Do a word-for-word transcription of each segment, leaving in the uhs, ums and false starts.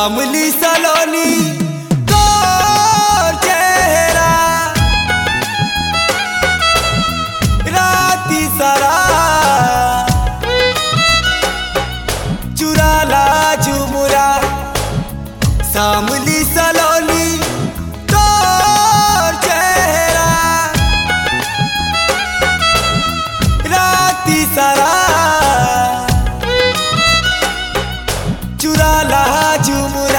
सामली सलोनी तोर चेहरा राती सारा चुराला झुमुरा सामली सलोनी तोर चेहरा राती सारा चुराला झुमुरा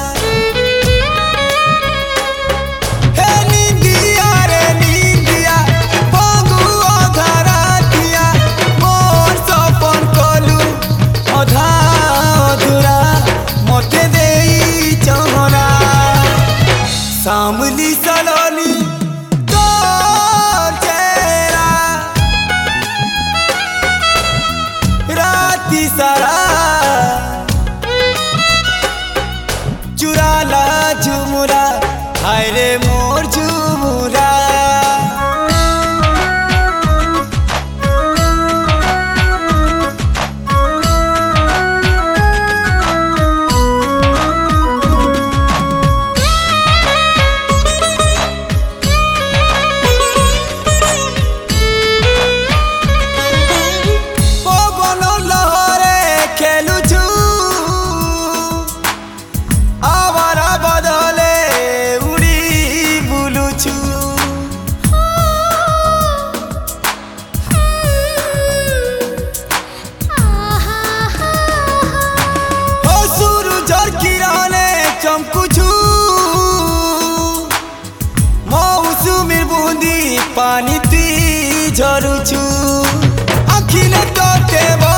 हे नींदिया रे नींदिया भोगु अधारा दिया मोर सपन कलु अधा अधूरा मते देई चहरा सामली सलोनी तोर चेहरा राती सारा चुराला झुमुरा हाय रे मोर झुमुरा पवन लहरे खेलुछु आवारा बदले उड़ी बुलुछु हो सूरजर किरणे चमकुछु मौसुमीर बुंदी पानी ती झरुछु आखिले तोते